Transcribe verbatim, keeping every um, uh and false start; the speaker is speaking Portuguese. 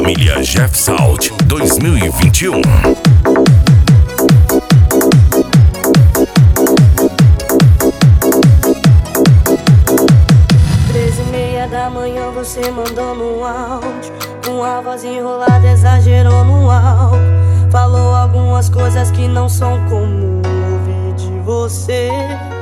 Família Jeff Salt dois mil e vinte e um. Treze e meia da manhã você mandou no áudio, com a voz enrolada exagerou no álcool. Falou algumas coisas que não são comum ouvir de você.